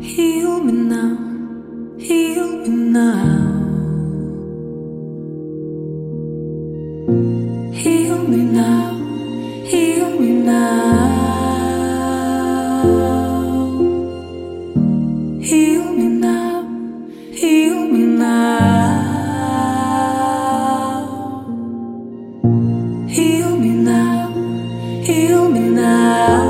Heal me now, heal me now. Heal me now, heal me now. Heal me now, heal me now. Heal me now, heal me now.